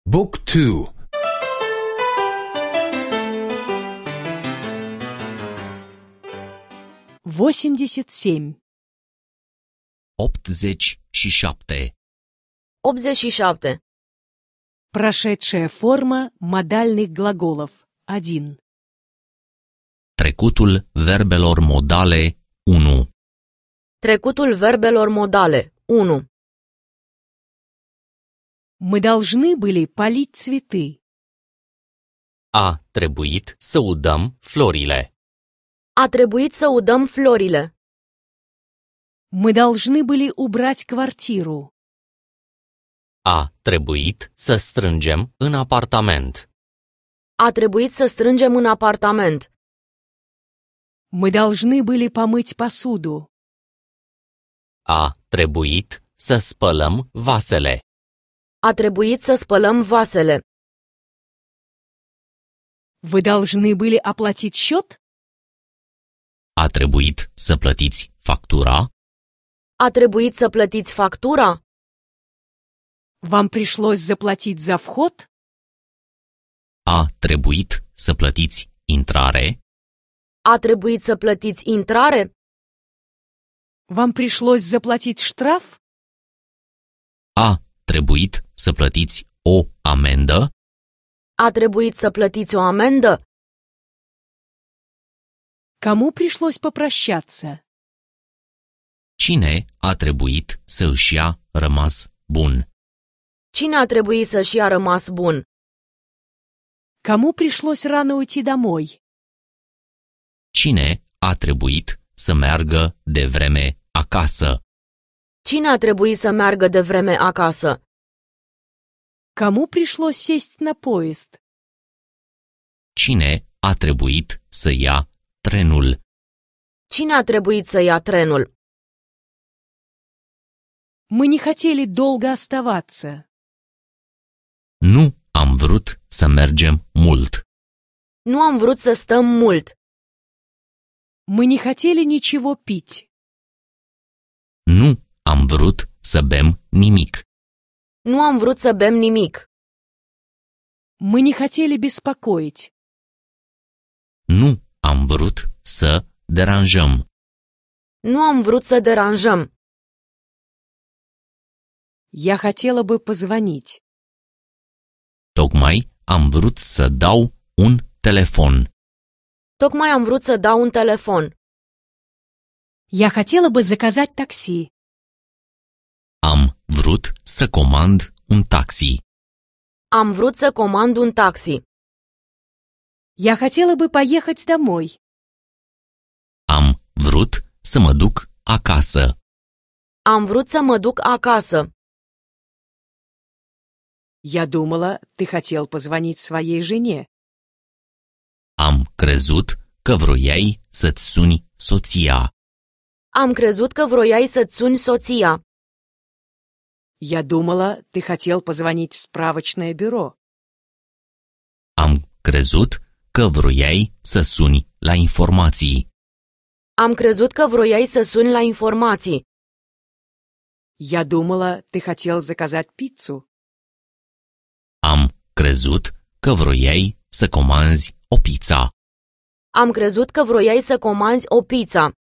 Book 2. 87. 87. 87. Прошедшая форма модальных глаголов. 1. Trecutul verbelor modale 1. Trecutul verbelor modale. 1. Мы должны были полить цветы. A trebuit să udăm florile. A trebuit să udăm florile. Мы должны были убрать квартиру. A trebuit să strângem în apartament. A trebuit să strângem în apartament. Мы должны были помыть посуду. A trebuit să spălăm vasele. A trebuit să spălăm vasele. Вы должны были оплатить счет? A trebuit să plătiți factura? A trebuit să plătiți factura? Вам пришлось заплатить за вход? A trebuit să plătiți intrare? A trebuit să plătiți intrare? Вам пришлось заплатить штраф? A trebuit să plătiți o amendă? A trebuit să plătiți o amendă? Кому пришлось попрощаться? Cine a trebuit să își ia rămas bun? Cine a trebuit să-și ia rămas bun? Кому пришлось рано уйти домой? Cine a trebuit să meargă de vreme acasă? Cine a trebuit să meargă de vreme acasă? Кому пришлось сесть на поезд? Cine a trebuit să ia trenul? Cine a trebuit să ia trenul? Мы не хотели долго оставаться. Nu am vrut să mergem mult. Nu am vrut să stăm mult. Мы не хотели ничего пить. Nu am vrut să bem nimic. Nu am vrut să bem nimic. Мы не хотели беспокоить. Nu am vrut să deranjăm. Nu am vrut să deranjăm. Я хотела бы позвонить. Tocmai am vrut să dau un telefon. Tocmai am vrut să dau un telefon. Я хотела бы заказать такси. Am vrut să comand un taxi. Am vrut să comand un taxi. Я хотела бы поехать домой. Am vrut să mă duc acasă. Am vrut să mă duc acasă. Я думала, ты хотел позвонить своей жене. Am crezut că vroiai să-ți suni soția. Am crezut că vroiai să-ți suni soția. Я думала, ты хотел позвонить в справочное бюро. Am crezut că vroiai să suni la informații. Am crezut că vroiai să suni la informații. Я думала, ты хотел заказать пиццу. Am crezut că vroiai să comanzi o pizza. Am crezut că vroiai să comanzi o pizza.